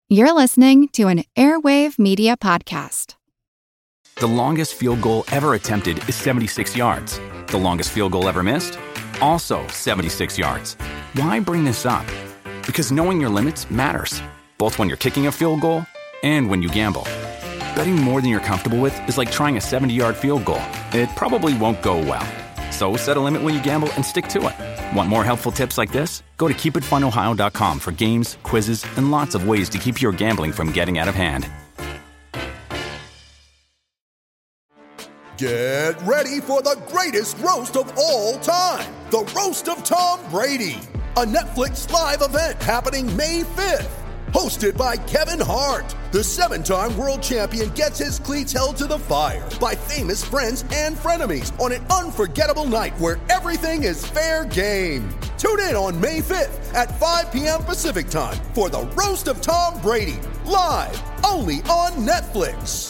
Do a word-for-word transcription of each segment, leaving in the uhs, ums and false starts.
You're listening to an Airwave Media Podcast. The longest field goal ever attempted is seventy-six yards. The longest field goal ever missed? Also seventy-six yards. Why bring this up? Because knowing your limits matters, both when you're kicking a field goal and when you gamble. Betting more than you're comfortable with is like trying a seventy-yard field goal. It probably won't go well. So set a limit when you gamble and stick to it. Want more helpful tips like this? Go to keep it fun ohio dot com for games, quizzes, and lots of ways to keep your gambling from getting out of hand. Get ready for the greatest roast of all time, the Roast of Tom Brady, a Netflix live event happening May fifth. Hosted by Kevin Hart, the seven-time world champion gets his cleats held to the fire by famous friends and frenemies on an unforgettable night where everything is fair game. Tune in on May fifth at five p.m. Pacific time for the Roast of Tom Brady, live only on Netflix.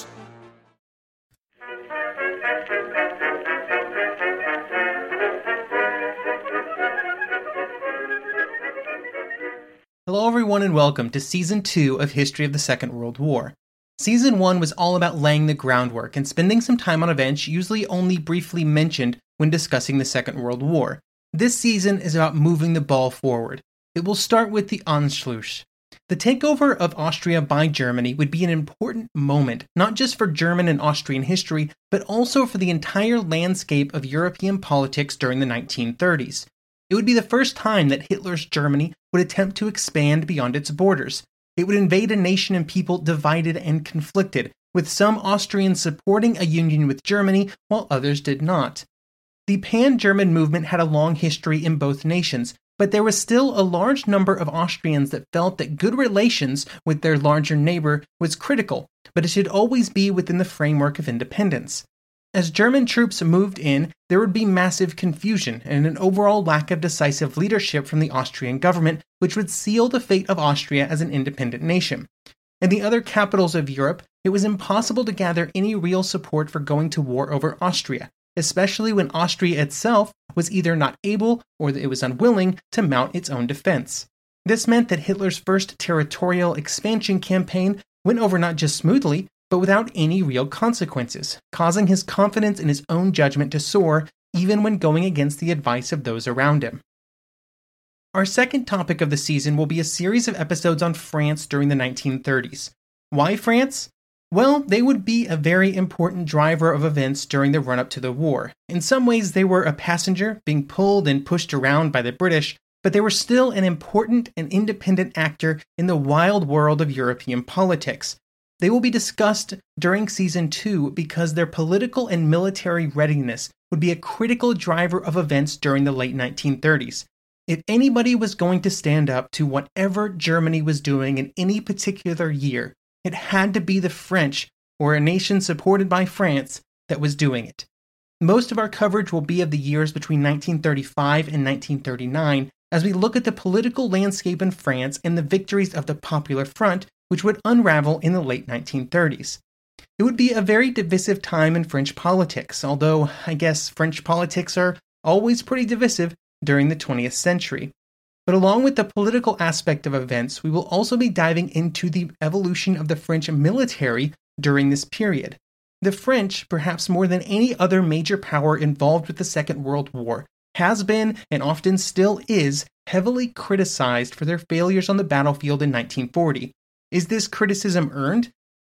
Hello everyone and welcome to Season two of History of the Second World War. Season one was all about laying the groundwork and spending some time on events usually only briefly mentioned when discussing the Second World War. This season is about moving the ball forward. It will start with the Anschluss. The takeover of Austria by Germany would be an important moment, not just for German and Austrian history, but also for the entire landscape of European politics during the nineteen thirties. It would be the first time that Hitler's Germany would attempt to expand beyond its borders. It would invade a nation and people divided and conflicted, with some Austrians supporting a union with Germany while others did not. The pan-German movement had a long history in both nations, but there was still a large number of Austrians that felt that good relations with their larger neighbor was critical, but it should always be within the framework of independence. As German troops moved in, there would be massive confusion and an overall lack of decisive leadership from the Austrian government, which would seal the fate of Austria as an independent nation. In the other capitals of Europe, it was impossible to gather any real support for going to war over Austria, especially when Austria itself was either not able or that it was unwilling to mount its own defense. This meant that Hitler's first territorial expansion campaign went over not just smoothly, but without any real consequences, causing his confidence in his own judgment to soar, even when going against the advice of those around him. Our second topic of the season will be a series of episodes on France during the nineteen thirties. Why France? Well, they would be a very important driver of events during the run-up to the war. In some ways, they were a passenger being pulled and pushed around by the British, but they were still an important and independent actor in the wild world of European politics. They will be discussed during Season two because their political and military readiness would be a critical driver of events during the late nineteen thirties. If anybody was going to stand up to whatever Germany was doing in any particular year, it had to be the French, or a nation supported by France, that was doing it. Most of our coverage will be of the years between nineteen thirty-five and nineteen thirty-nine, as we look at the political landscape in France and the victories of the Popular Front, which would unravel in the late nineteen thirties. It would be a very divisive time in French politics, although I guess French politics are always pretty divisive during the twentieth century. But along with the political aspect of events, we will also be diving into the evolution of the French military during this period. The French, perhaps more than any other major power involved with the Second World War, has been, and often still is, heavily criticized for their failures on the battlefield in nineteen forty. Is this criticism earned?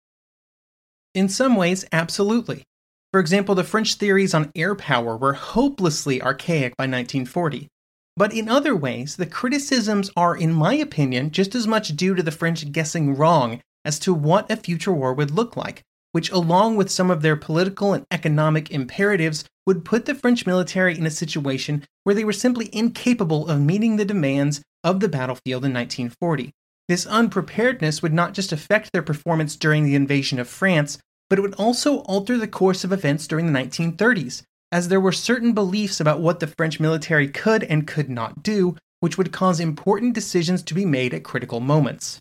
In some ways, absolutely. For example, the French theories on air power were hopelessly archaic by nineteen forty. But in other ways, the criticisms are, in my opinion, just as much due to the French guessing wrong as to what a future war would look like, which, along with some of their political and economic imperatives, would put the French military in a situation where they were simply incapable of meeting the demands of the battlefield in nineteen forty. This unpreparedness would not just affect their performance during the invasion of France, but it would also alter the course of events during the nineteen thirties, as there were certain beliefs about what the French military could and could not do, which would cause important decisions to be made at critical moments.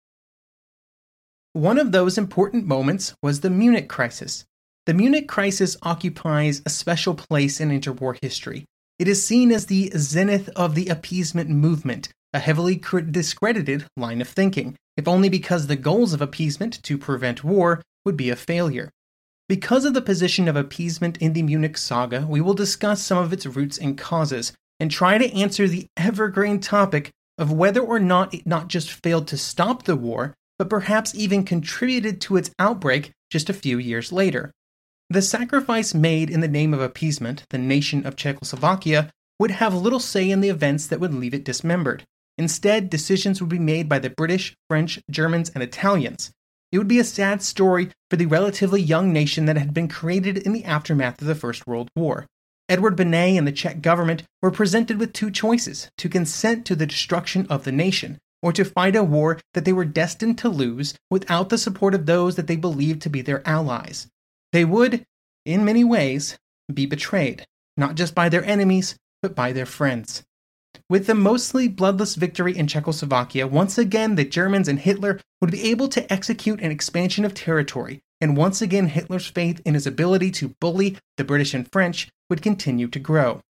One of those important moments was the Munich crisis. The Munich crisis occupies a special place in interwar history. It is seen as the zenith of the appeasement movement, a heavily discredited line of thinking, if only because the goals of appeasement to prevent war would be a failure. Because of the position of appeasement in the Munich saga, we will discuss some of its roots and causes, and try to answer the evergreen topic of whether or not it not just failed to stop the war, but perhaps even contributed to its outbreak just a few years later. The sacrifice made in the name of appeasement, the nation of Czechoslovakia, would have little say in the events that would leave it dismembered. Instead, decisions would be made by the British, French, Germans, and Italians. It would be a sad story for the relatively young nation that had been created in the aftermath of the First World War. Edward Benet and the Czech government were presented with two choices: to consent to the destruction of the nation, or to fight a war that they were destined to lose without the support of those that they believed to be their allies. They would, in many ways, be betrayed, not just by their enemies, but by their friends. With the mostly bloodless victory in Czechoslovakia, once again the Germans and Hitler would be able to execute an expansion of territory, and once again Hitler's faith in his ability to bully the British and French would continue to grow.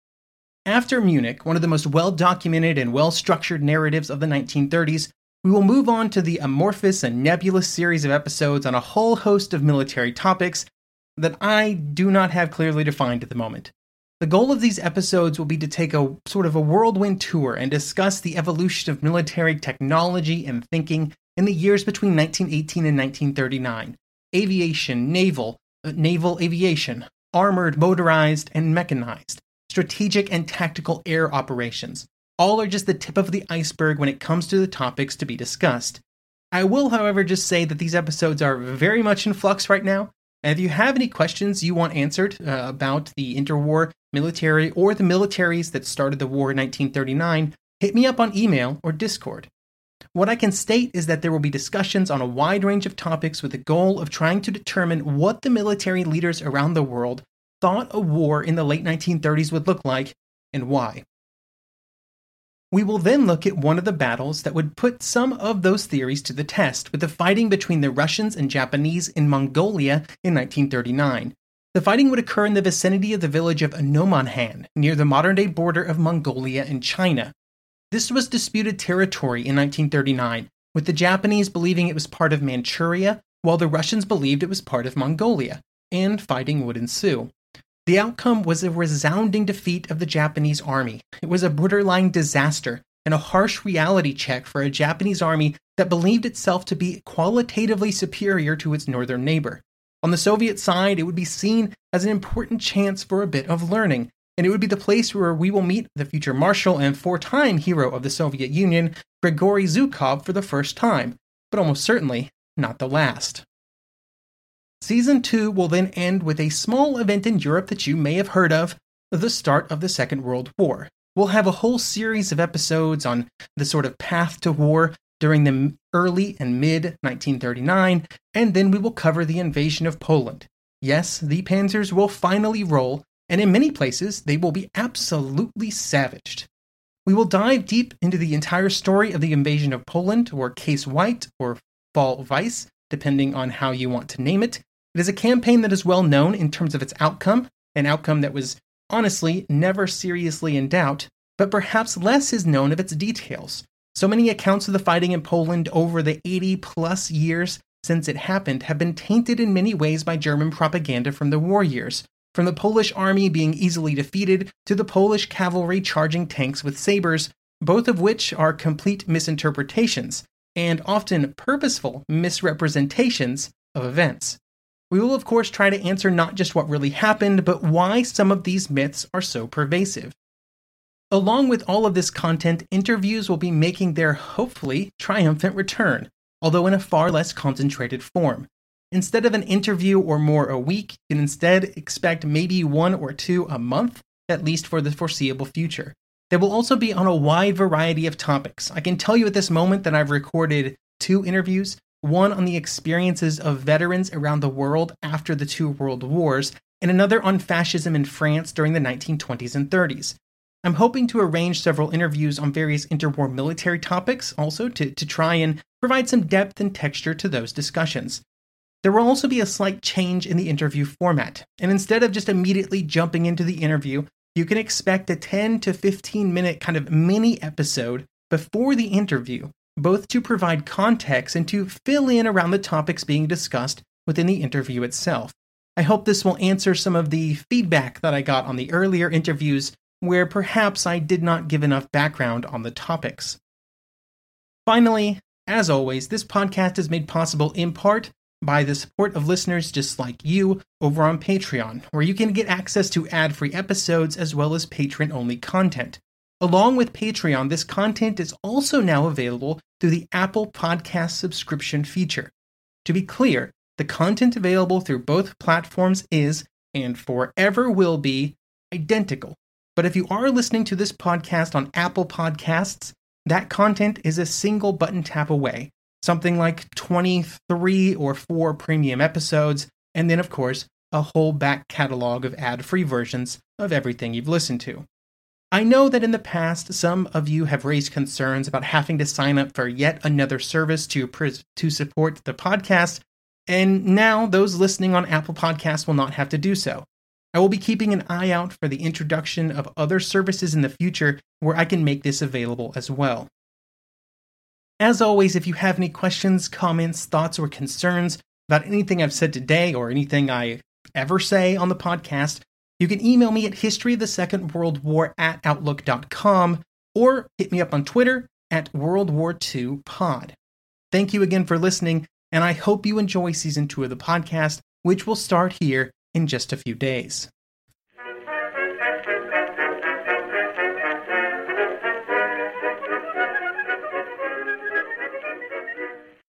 After Munich, one of the most well-documented and well-structured narratives of the nineteen thirties, we will move on to the amorphous and nebulous series of episodes on a whole host of military topics that I do not have clearly defined at the moment. The goal of these episodes will be to take a sort of a whirlwind tour and discuss the evolution of military technology and thinking in the years between nineteen eighteen and nineteen thirty-nine. Aviation, naval, uh, naval aviation, armored, motorized, and mechanized, strategic and tactical air operations. All are just the tip of the iceberg when it comes to the topics to be discussed. I will, however, just say that these episodes are very much in flux right now, and if you have any questions you want answered uh, about the interwar military or the militaries that started the war in nineteen thirty-nine, hit me up on email or Discord. What I can state is that there will be discussions on a wide range of topics with the goal of trying to determine what the military leaders around the world thought a war in the late nineteen thirties would look like and why. We will then look at one of the battles that would put some of those theories to the test, with the fighting between the Russians and Japanese in Mongolia in nineteen thirty-nine. The fighting would occur in the vicinity of the village of Nomonhan, near the modern-day border of Mongolia and China. This was disputed territory in nineteen thirty-nine, with the Japanese believing it was part of Manchuria, while the Russians believed it was part of Mongolia, and fighting would ensue. The outcome was a resounding defeat of the Japanese army. It was a borderline disaster and a harsh reality check for a Japanese army that believed itself to be qualitatively superior to its northern neighbor. On the Soviet side, it would be seen as an important chance for a bit of learning, and it would be the place where we will meet the future marshal and four-time hero of the Soviet Union, Grigory Zhukov, for the first time, but almost certainly not the last. Season two will then end with a small event in Europe that you may have heard of, the start of the Second World War. We'll have a whole series of episodes on the sort of path to war during the early and mid nineteen thirty-nine, and then we will cover the invasion of Poland. Yes, the panzers will finally roll, and in many places they will be absolutely savaged. We will dive deep into the entire story of the invasion of Poland, or Case White, or Fall Weiss, depending on how you want to name it. It is a campaign that is well known in terms of its outcome, an outcome that was honestly never seriously in doubt, but perhaps less is known of its details. So many accounts of the fighting in Poland over the eighty plus years since it happened have been tainted in many ways by German propaganda from the war years, from the Polish army being easily defeated to the Polish cavalry charging tanks with sabers, both of which are complete misinterpretations, and often purposeful misrepresentations of events. We will of course try to answer not just what really happened, but why some of these myths are so pervasive. Along with all of this content, interviews will be making their, hopefully, triumphant return, although in a far less concentrated form. Instead of an interview or more a week, you can instead expect maybe one or two a month, at least for the foreseeable future. They will also be on a wide variety of topics. I can tell you at this moment that I've recorded two interviews, one on the experiences of veterans around the world after the two world wars, and another on fascism in France during the nineteen twenties and thirties. I'm hoping to arrange several interviews on various interwar military topics also to, to try and provide some depth and texture to those discussions. There will also be a slight change in the interview format, and instead of just immediately jumping into the interview, you can expect a ten to fifteen minute kind of mini episode before the interview, both to provide context and to fill in around the topics being discussed within the interview itself. I hope this will answer some of the feedback that I got on the earlier interviews where perhaps I did not give enough background on the topics. Finally, as always, this podcast is made possible in part by the support of listeners just like you over on Patreon, where you can get access to ad-free episodes as well as patron-only content. Along with Patreon, this content is also now available through the Apple Podcast subscription feature. To be clear, the content available through both platforms is, and forever will be, identical. But if you are listening to this podcast on Apple Podcasts, that content is a single button tap away. Something like twenty-three or four premium episodes, and then of course, a whole back catalog of ad-free versions of everything you've listened to. I know that in the past, some of you have raised concerns about having to sign up for yet another service to, pres- to support the podcast, and now those listening on Apple Podcasts will not have to do so. I will be keeping an eye out for the introduction of other services in the future where I can make this available as well. As always, if you have any questions, comments, thoughts, or concerns about anything I've said today or anything I ever say on the podcast, you can email me at history of the second world war at outlook dot com or hit me up on Twitter at World War two Pod. Thank you again for listening, and I hope you enjoy Season two of the podcast, which will start here in just a few days.